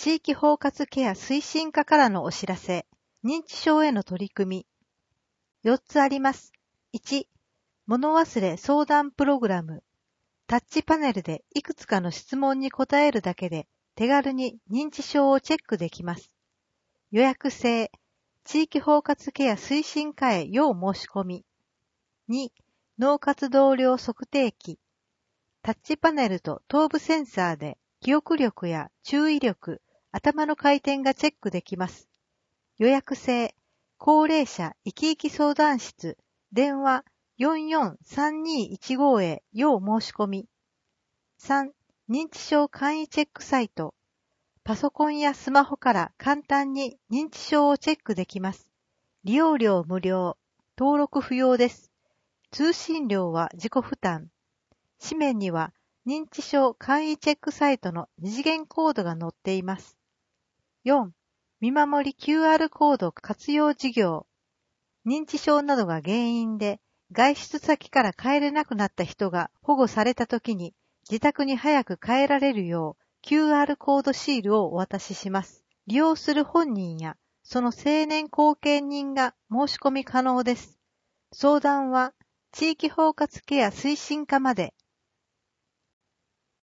地域包括ケア推進課からのお知らせ。認知症への取り組み。4つあります。1、物忘れ相談プログラム。タッチパネルでいくつかの質問に答えるだけで手軽に認知症をチェックできます。予約制。地域包括ケア推進課へ要申し込み。2、脳活動量測定器。タッチパネルと頭部センサーで記憶力や注意力、頭の回転がチェックできます。予約制。高齢者生き生き相談室。電話443215へ要申し込み。3、認知症簡易チェックサイト。パソコンやスマホから簡単に認知症をチェックできます。利用料無料。登録不要です。通信料は自己負担。紙面には認知症簡易チェックサイトの二次元コードが載っています。4. 見守り QR コード活用事業。認知症などが原因で外出先から帰れなくなった人が保護されたときに自宅に早く帰られるよう QR コードシールをお渡しします。利用する本人やその成年後見人が申し込み可能です。相談は地域包括ケア推進課まで。